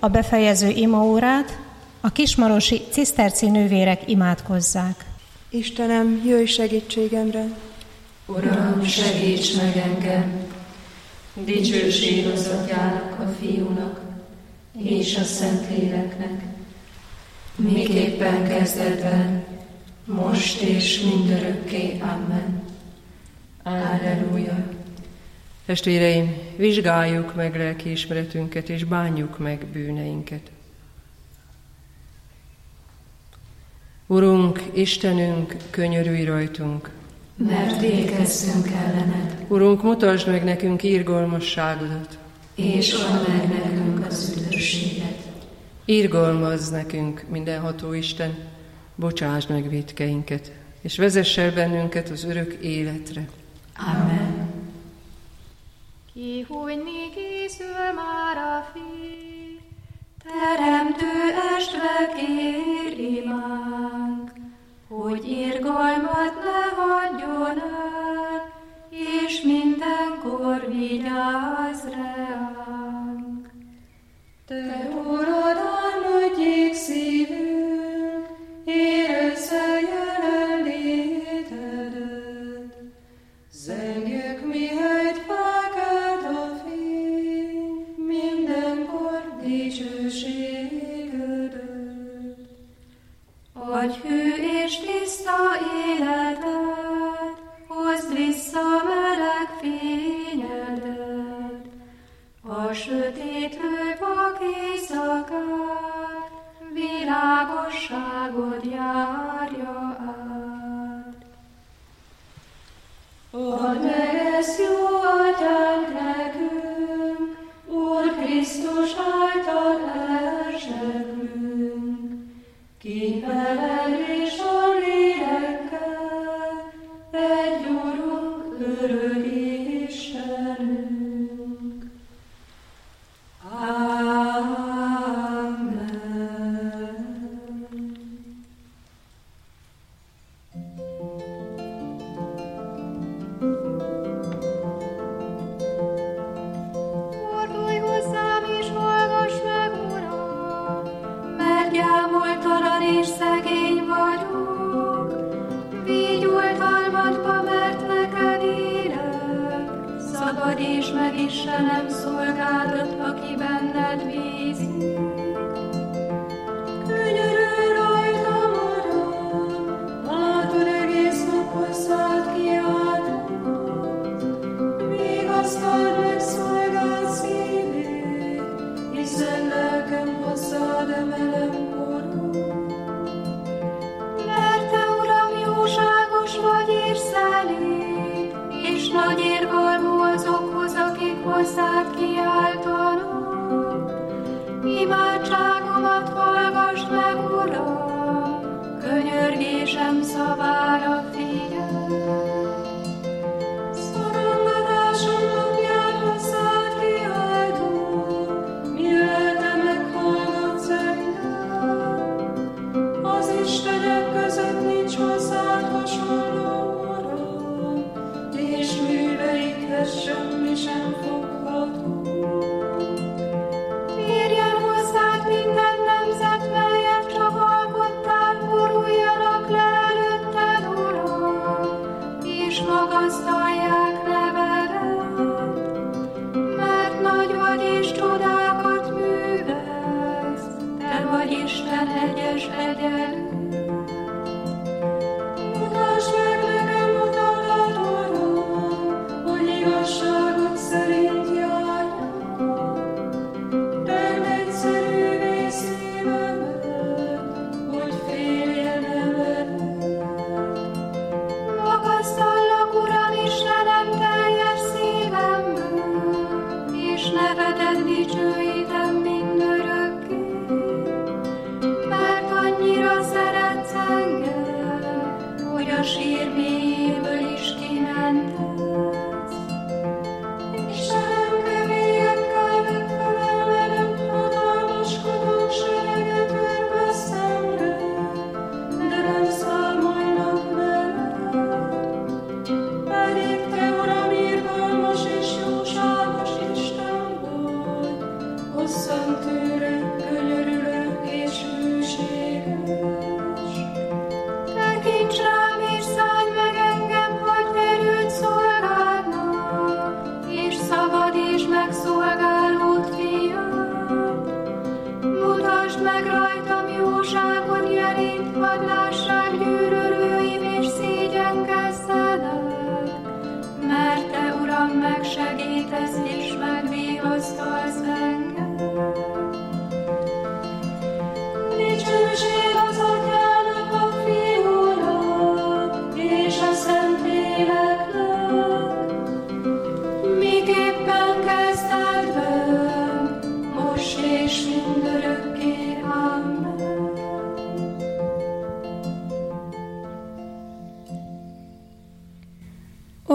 a befejező imaórát, a kismarosi ciszterci nővérek imádkozzák. Istenem, jöjj segítségemre! Uram, segíts meg engem! Dicsőség az Atyának, a Fiúnak és a Szentléleknek, miképpen kezdetben, most és mindörökké. Amen. Alleluja. Testvéreim, vizsgáljuk meg lelkiismeretünket, és bánjuk meg bűneinket. Urunk, Istenünk, könyörülj rajtunk, mert vétkeztünk ellened. Urunk, mutasd meg nekünk irgalmasságodat, és add meg nekünk az üdvösséget. Irgalmazz nekünk, mindenható Isten, bocsásd meg vétkeinket, és vezess el bennünket az örök életre. Amen. Kihújni készül már a fény, teremtő estre kér imánk, hogy irgalmat ne hagyjon el, és mindenkor vigyázz ránk. Te Urad, álmodjék szívünk, érezze jelenlétedet, zengjük mihelyt felkelt a fény, mindenkor dicsőségedet. Adj hű és tiszta életet, hozd vissza meleg fényedet, a sötétlő vak éjszakát, világosságod járja át. Add meg ezt, jó Atyánk, nekünk, Úr Krisztus által elsekrünk, ki veled és a lélekkel, egy Urunk, örök Istenünk. Amen. Fordulj hozzám és hallgass meg, Uram, mert gyámoltalan és szegény vagyok. Vigy oltalmadba, mert neked élek, szabadíts meg Istenem szolgádat, aki benned bízik. Könyörülj rajtam, Uram, látod egész nap hozzád kiáltott, vigasztald meg szolgád szívét, hiszen lelkem hozzád emelem korod. Mert te, Uram, jóságos vagy és szelíd, és nagy irgalmú azokhoz, akik hozzád kiáltanak. Imádságomat hallgass meg, Uram, könyörgésem szavára figyelj. Szorongatásom napján hozzád kiáltok, mi lelke meghallgatsz engem. Az istenek között nincs hozzád hasonló, Uram, és műveidhez semmi sem fogható. Térjen hozzád minden nemzet, melyet csak alkottál, boruljanak le előtted, Uram, és magasztalják nevedet, mert nagy vagy és csodákat művelsz, te vagy Isten egyes egyenlő. Mutasd meg nekem utadat, Uram, hogy igazságod szerint járjak. Tedd egyszerűvé szívemet, hogy féljen emeled. Magasztallak, Uram, Istenem, teljes szívemből, és nevedet dicsőítem mindörökké, mert annyira szeretsz engem, hogy a sír mélyéből is kimentetsz. Istenem, keményekkel megfelelve hatalmaskodó sereget örve szemre, de nem számolnak veled. Pedig te, Uram, irgalmas és jóságos Isten vagy,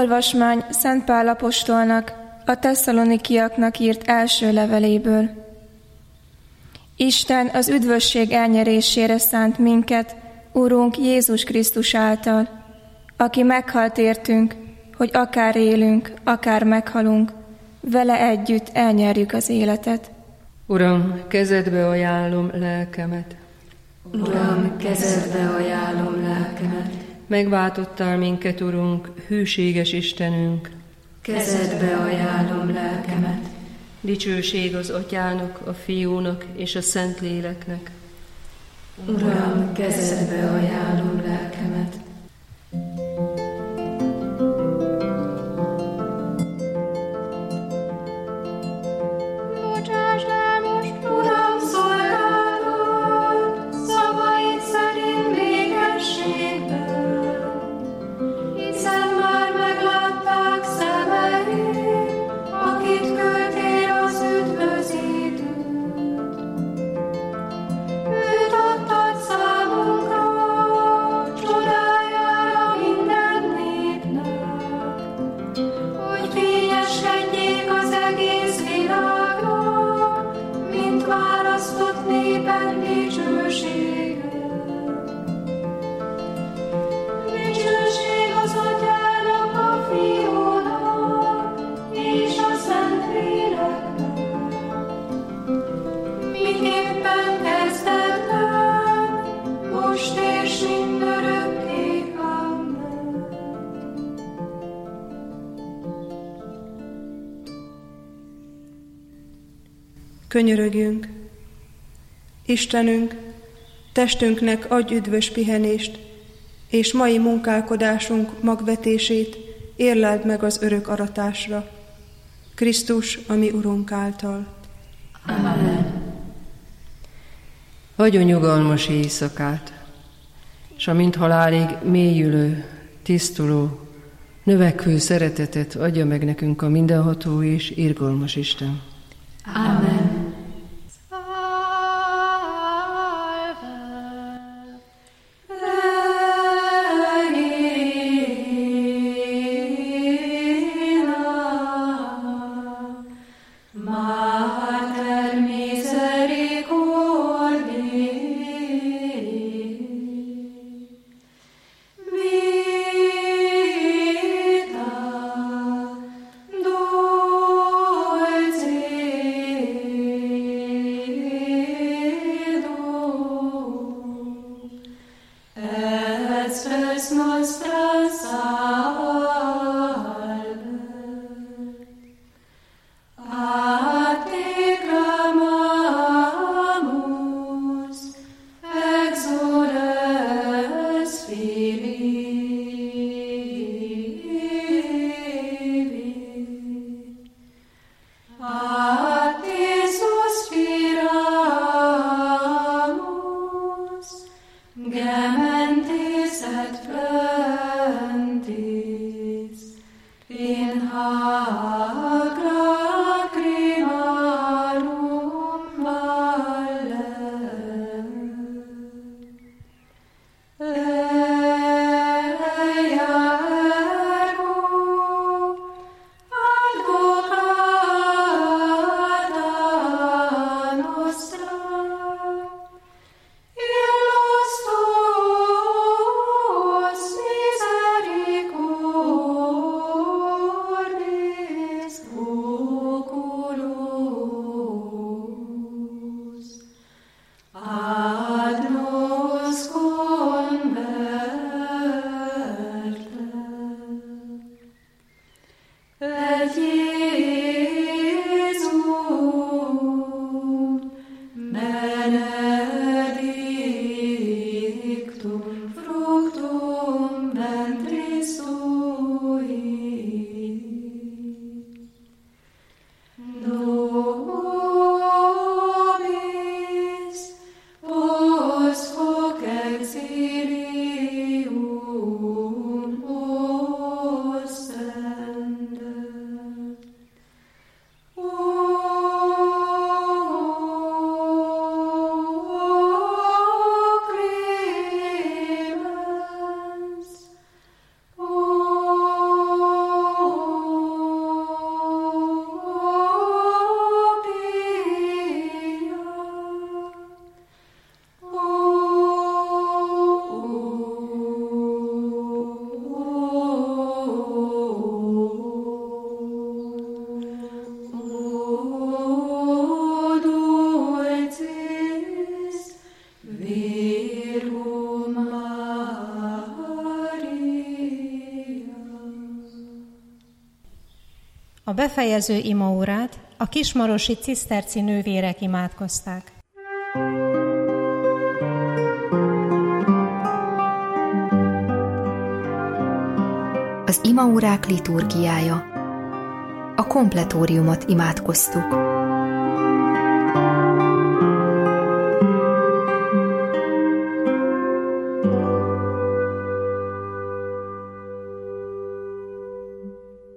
Olvasmány Szent Pál apostolnak, a tesszalonikiaknak írt első leveléből. Isten az üdvösség elnyerésére szánt minket, Urunk Jézus Krisztus által, aki meghalt értünk, hogy akár élünk, akár meghalunk, vele együtt elnyerjük az életet. Uram, kezedbe ajánlom lelkemet. Uram, kezedbe ajánlom lelkemet. Megváltottál minket, Urunk, hűséges Istenünk. Kezedbe ajánlom lelkemet. Dicsőség az Atyának, a Fiúnak és a Szentléleknek. Uram, kezedbe ajánlom lelkemet. Bocsásd el most, Uram, szolgálatot, szavaid szerint békességben, hiszen már meglátták szemeid, akit küldtél az üdvözítőt. Őt adtad számunkra, csodájára minden népnek, hogy fényeskedjék az egész világnak, mint választott népen dicsősége. Dicsőség az Atyának, a Fiúnak és a Szentléleknek, miképpen kezdetben, most és mindörökké. Amen. Könyörögjünk! Istenünk, testünknek adj üdvös pihenést, és mai munkálkodásunk magvetését érleld meg az örök aratásra. Krisztus, a mi Urunk által. Amen. Adjon nyugalmas éjszakát, s a mint halálig mélyülő, tisztuló, növekvő szeretetet adja meg nekünk a mindenható és irgalmas Isten. Amen. Dulce A befejező imaórát a kismarosi ciszterci nővérek imádkozták. Az imaórák liturgiája. A kompletóriumot imádkoztuk.